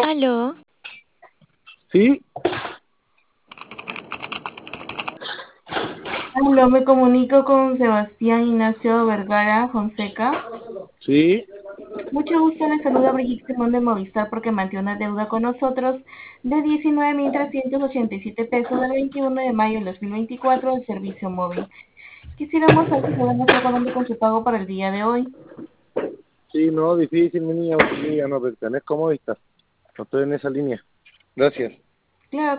Aló, Sí, Aló, me comunico con Sebastián Ignacio Vergara Fonseca. sí, Mucho gusto, le saluda Brigitte Simón de Movistar porque mantiene una deuda con nosotros de 19.387 pesos del 21 de mayo del 2024 del servicio móvil. Quisiéramos saber si podemos estar pagando con su pago para el día de hoy. sí, no, difícil, mi niña, porque yo ya no pertenezco a Movistar. No estoy en esa línea. Gracias. Claro